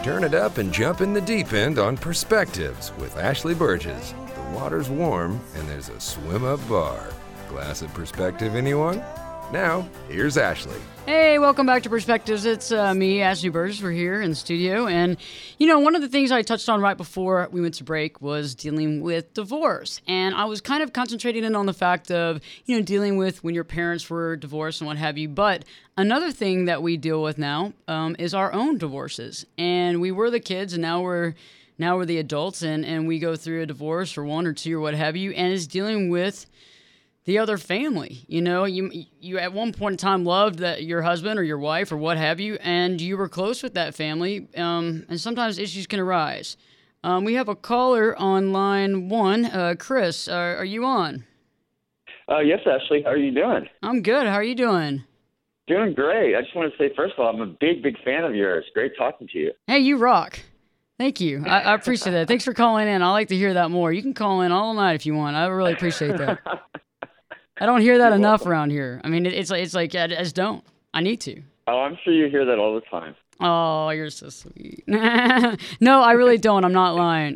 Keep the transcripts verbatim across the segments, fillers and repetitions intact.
Turn it up and jump in the deep end on Perspectives with Ashley Burgess. The water's warm and there's a swim-up bar. Glass of perspective, anyone? Now, here's Ashley. Hey, welcome back to Perspectives. It's uh, me, Ashley Burgess. We're here in the studio. And, you know, one of the things I touched on right before we went to break was dealing with divorce. And I was kind of concentrating in on the fact of, you know, dealing with when your parents were divorced and what have you. But another thing that we deal with now um, is our own divorces. And we were the kids, and now we're now we're the adults, and, and we go through a divorce or one or two or what have you. And it's dealing with the other family. You know, you you at one point in time loved that your husband or your wife or what have you, and you were close with that family, um, and sometimes issues can arise. Um, we have a caller on line one. Uh, Chris, uh, are you on? Uh, yes, Ashley. How are you doing? I'm good. How are you doing? Doing great. I just want to say, first of all, I'm a big, big fan of yours. Great talking to you. Hey, you rock. Thank you. I, I appreciate that. Thanks for calling in. I like to hear that more. You can call in all night if you want. I really appreciate that. I don't hear that You're enough welcome. around here. I mean, it, it's like, it's like I just don't. I need to. Oh, I'm sure you hear that all the time. Oh, you're so sweet. No, I really don't. I'm not lying.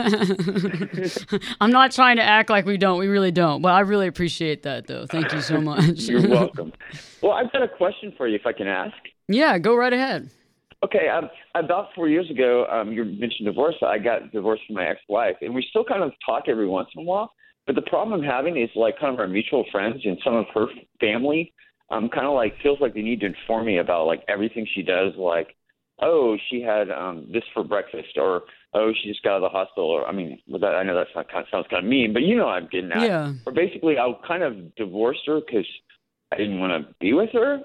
I'm not trying to act like we don't. We really don't. But I really appreciate that, though. Thank you so much. You're welcome. Well, I've got a question for you, if I can ask. Yeah, go right ahead. Okay, um, about four years ago, um, you mentioned divorce. I got divorced from my ex-wife, and we still kind of talk every once in a while. But the problem I'm having is like kind of our mutual friends and some of her family um, kind of like feels like they need to inform me about like everything she does. Like, oh, she had um, this for breakfast, or oh, she just got out of the hospital. Or I mean, well, that, I know that kind of sounds kind of mean, but you know, I'm getting at. Yeah. Or basically, I kind of divorced her because I didn't want to be with her.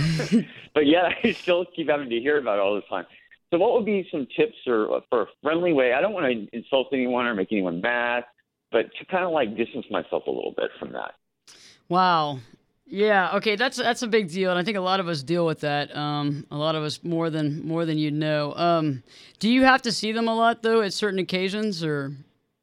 But yet, I still keep having to hear about it all the time. So, what would be some tips or for a friendly way? I don't want to insult anyone or make anyone mad, but to kind of like distance myself a little bit from that. Wow. Yeah. Okay. That's that's a big deal, and I think a lot of us deal with that. Um, a lot of us more than more than you'd know. Um, do you have to see them a lot though at certain occasions, or?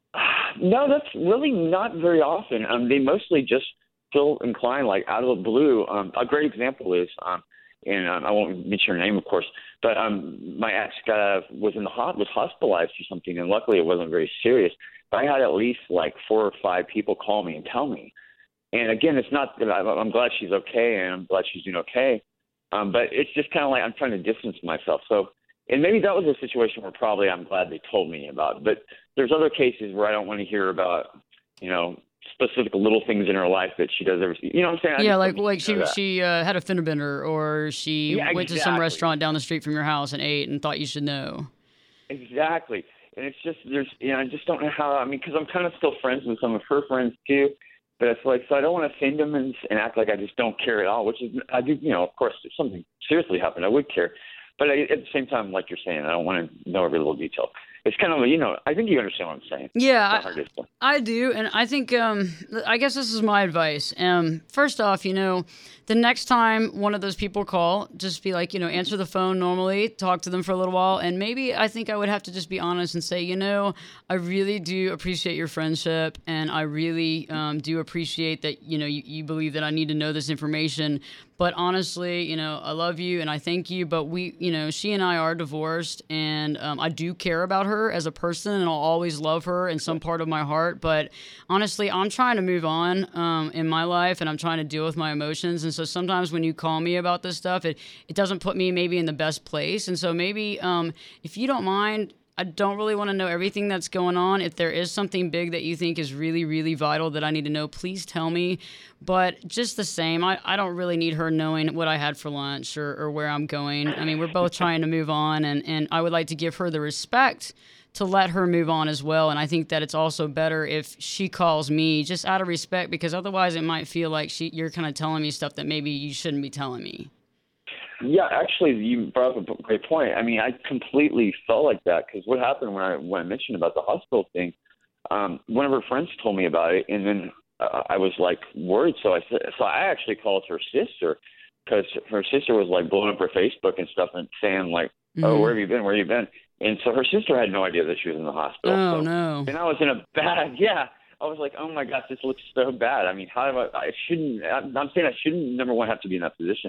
No, that's really not very often. Um, they mostly just feel inclined, like out of the blue. Um, a great example is, um, and um, I won't mention her name, of course, but um, my ex uh, was in the hot was hospitalized for something, and luckily it wasn't very serious. But I had at least like four or five people call me and tell me. And again, it's not that I, I'm glad she's okay, and I'm glad she's doing okay. Um, but it's just kind of like I'm trying to distance myself. So, and maybe that was a situation where probably I'm glad they told me about. But there's other cases where I don't want to hear about, you know, specific little things in her life that she does every. You know what I'm saying? I Yeah, just like don't like need to she know that. she uh, had a fender bender, or she Yeah, went to some exactly. restaurant down the street from your house and ate and thought you should know. Exactly. And it's just, there's, you know, I just don't know how, I mean, because I'm kind of still friends with some of her friends too, but it's like, so I don't want to offend them and, and act like I just don't care at all, which is, I do, you know, of course, if something seriously happened, I would care. But I, at the same time, like you're saying, I don't want to know every little detail. It's kind of, you know, I think you understand what I'm saying. Yeah, It's not hard to explain. I do, and I think um, I guess this is my advice. Um, first off, you know, the next time one of those people call, just be like, you know, answer the phone normally, talk to them for a little while, and maybe I think I would have to just be honest and say, you know, I really do appreciate your friendship, and I really um, do appreciate that, you know, you, you believe that I need to know this information. But honestly, you know, I love you and I thank you, but we, you know, she and I are divorced, and um, I do care about her as a person, and I'll always love her in some part of my heart. But honestly, I'm trying to move on um, in my life, and I'm trying to deal with my emotions. And so sometimes when you call me about this stuff, it, it doesn't put me maybe in the best place. And so maybe um, if you don't mind, I don't really want to know everything that's going on. If there is something big that you think is really, really vital that I need to know, please tell me. But just the same, I, I don't really need her knowing what I had for lunch or, or where I'm going. I mean, we're both trying to move on, and, and I would like to give her the respect to let her move on as well. And I think that it's also better if she calls me just out of respect, because otherwise it might feel like she you're kind of telling me stuff that maybe you shouldn't be telling me. Yeah, actually, you brought up a great point. I mean, I completely felt like that because what happened when I when I mentioned about the hospital thing, um, one of her friends told me about it, and then uh, I was like worried. So I said, so I actually called her sister because her sister was like blowing up her Facebook and stuff and saying like, "Oh, Mhm. where have you been? Where have you been?" And so her sister had no idea that she was in the hospital. Oh, so, no. And I was in a bad, yeah. I was like, oh my gosh, this looks so bad. I mean, how do I? I shouldn't. I'm I'm saying I shouldn't. Number one, have to be in that position.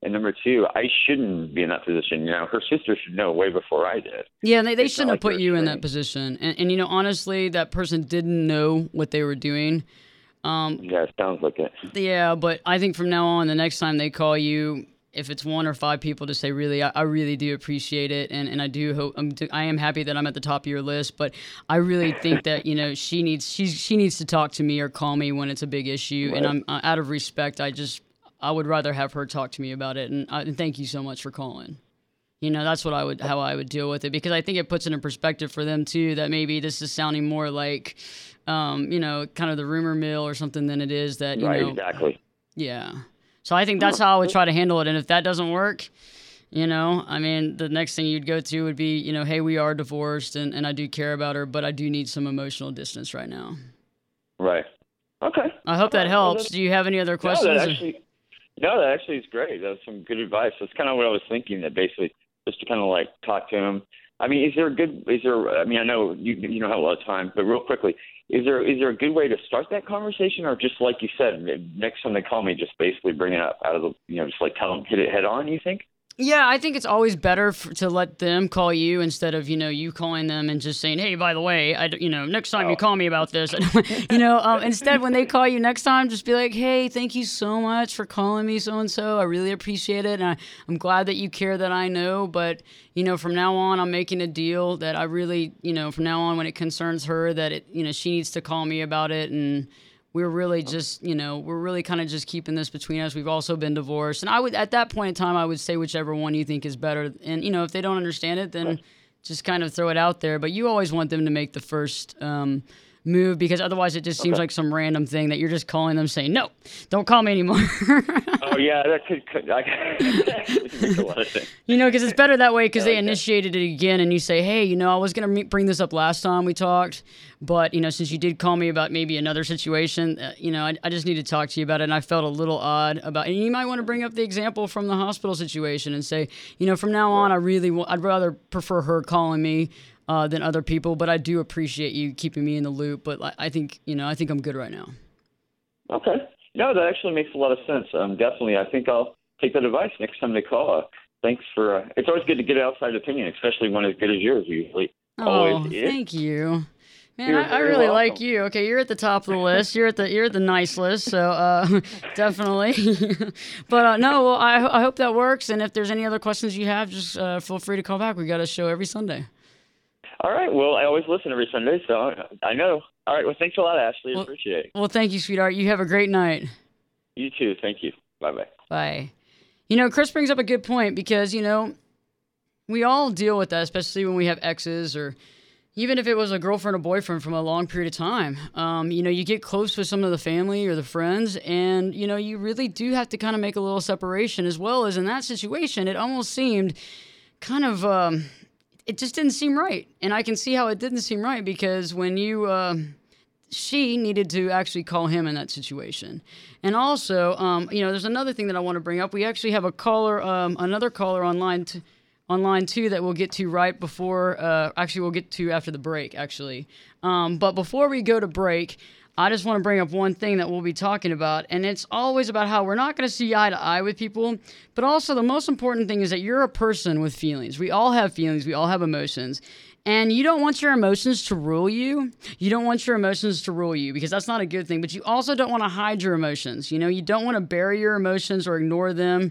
And number two, I shouldn't be in that position. You know, her sister should know way before I did. Yeah, they, they It's shouldn't not have like put they're you in that strange. position. And, and, you know, honestly, that person didn't know what they were doing. Um, Yeah, it sounds like it. yeah, but I think from now on, the next time they call you, if it's one or five people, to say, really, I, I really do appreciate it. And, and I do hope, I'm, I am happy that I'm at the top of your list, but I really think that, you know, she needs, she's, she needs to talk to me or call me when it's a big issue. Right. And I'm uh, out of respect, I just, I would rather have her talk to me about it. And, I, and thank you so much for calling. You know, that's what I would, how I would deal with it, because I think it puts it in perspective for them too, that maybe this is sounding more like, um, you know, kind of the rumor mill or something than it is that, you Right, know, exactly. yeah. So I think that's how I would try to handle it. And if that doesn't work, you know, I mean, the next thing you'd go to would be, you know, hey, we are divorced and, and I do care about her, but I do need some emotional distance right now. Right. Okay. I hope that All right, well, helps. that's- Do you have any other No, questions? that or- actually, no, that actually is great. That was some good advice. That's kind of what I was thinking. That basically just to kind of like talk to him. I mean, is there a good? Is there? I mean, I know you you don't have a lot of time, but real quickly, is there is there a good way to start that conversation, or just like you said, next time they call me, just basically bring it up out of the, you know, just like tell them hit it head on. You think? Yeah, I think it's always better for, to let them call you instead of, you know, you calling them and just saying, hey, by the way, I, d- you know, next time you Oh. call me about this, you know, um, instead when they call you next time, just be like, hey, thank you so much for calling me so-and-so. I really appreciate it. And I, I'm glad that you care that I know. But, you know, from now on, I'm making a deal that I really, you know, from now on when it concerns her that, it, you know, she needs to call me about it. And we're really just, you know, we're really kind of just keeping this between us. We've also been divorced. And I would, at that point in time, I would say whichever one you think is better. And, you know, if they don't understand it, then just kind of throw it out there. But you always want them to make the first um, move, because otherwise it just seems Okay. like some random thing that you're just calling them saying, no, don't call me anymore. Oh yeah, that could, could I, that could make a lot of sense. You know, because it's better that way, because Yeah, they okay. initiated it again, and you say, hey, you know, I was going to bring this up last time we talked, but, you know, since you did call me about maybe another situation, uh, you know, I, I just need to talk to you about it, and I felt a little odd about it. And you might want to bring up the example from the hospital situation and say, you know, from now on, I really, wa- I'd rather prefer her calling me uh, than other people, but I do appreciate you keeping me in the loop, but I, I think, you know, I think I'm good right now. Okay. No, that actually makes a lot of sense. Um, definitely, I think I'll take that advice next time they call. Uh, thanks for. Uh, it's always good to get an outside opinion, especially one as good as yours. Usually, Oh, always is. thank you. Man, You're I, I very really welcome. like you. Okay, you're at the top of the list. You're at the you're at the nice list, so uh, definitely. But uh, no, well, I I hope that works. And if there's any other questions you have, just uh, feel free to call back. We got a show every Sunday. All right. Well, I always listen every Sunday, so I know. All right. Well, thanks a lot, Ashley. Well- Appreciate it. Well, thank you, sweetheart. You have a great night. You too. Thank you. Bye bye. Bye. You know, Chris brings up a good point, because, you know, we all deal with that, especially when we have exes, or even if it was a girlfriend or boyfriend from a long period of time. Um, you know, you get close with some of the family or the friends, and, you know, you really do have to kind of make a little separation, as well as in that situation, it almost seemed kind of, um, it just didn't seem right. And I can see how it didn't seem right, because when you, uh, she needed to actually call him in that situation. And also, um, you know, there's another thing that I want to bring up. We actually have a caller, um, another caller online, t- online too, that we'll get to right before, uh, actually we'll get to after the break, actually. Um, but before we go to break, I just want to bring up one thing that we'll be talking about, and it's always about how we're not going to see eye to eye with people, but also the most important thing is that you're a person with feelings. We all have feelings. We all have emotions. And you don't want your emotions to rule you. You don't want your emotions to rule you, because that's not a good thing. But you also don't want to hide your emotions. You know, you don't want to bury your emotions or ignore them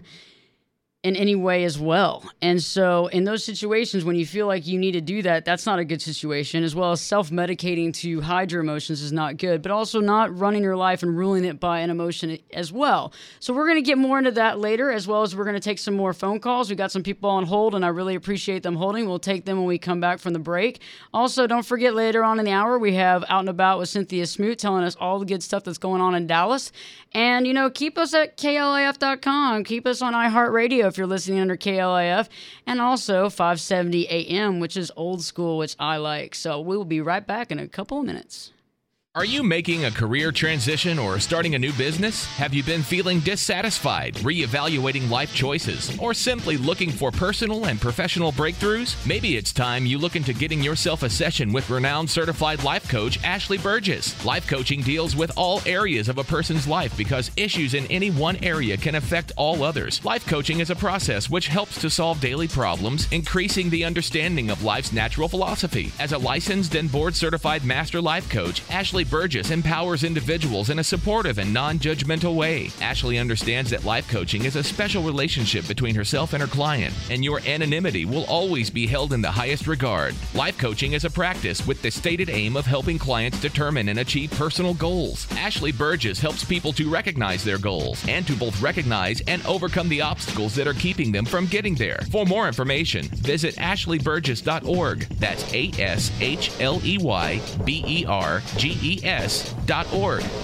in any way as well. And so in those situations, when you feel like you need to do that, that's not a good situation, as well as self-medicating to hide your emotions is not good, but also not running your life and ruling it by an emotion as well. So we're going to get more into that later, as well as we're going to take some more phone calls. We got some people on hold, and I really appreciate them holding. We'll take them when we come back from the break. Also, don't forget, later on in the hour, we have Out and About with Cynthia Smoot telling us all the good stuff that's going on in Dallas. And, you know, keep us at K L A F dot com. Keep us on iHeartRadio if you're listening under K L A F. And also five seventy A M, which is old school, which I like. So we'll be right back in a couple of minutes. Are you making a career transition or starting a new business? Have you been feeling dissatisfied, reevaluating life choices, or simply looking for personal and professional breakthroughs? Maybe it's time you look into getting yourself a session with renowned certified life coach Ashley Burgess. Life coaching deals with all areas of a person's life because issues in any one area can affect all others. Life coaching is a process which helps to solve daily problems, increasing the understanding of life's natural philosophy. As a licensed and board-certified master life coach, Ashley Burgess empowers individuals in a supportive and non-judgmental way. Ashley understands that life coaching is a special relationship between herself and her client, and your anonymity will always be held in the highest regard. Life coaching is a practice with the stated aim of helping clients determine and achieve personal goals. Ashley Burgess helps people to recognize their goals and to both recognize and overcome the obstacles that are keeping them from getting there. For more information, visit ashley burgess dot org. That's A S H L E Y B E R G E S dot org.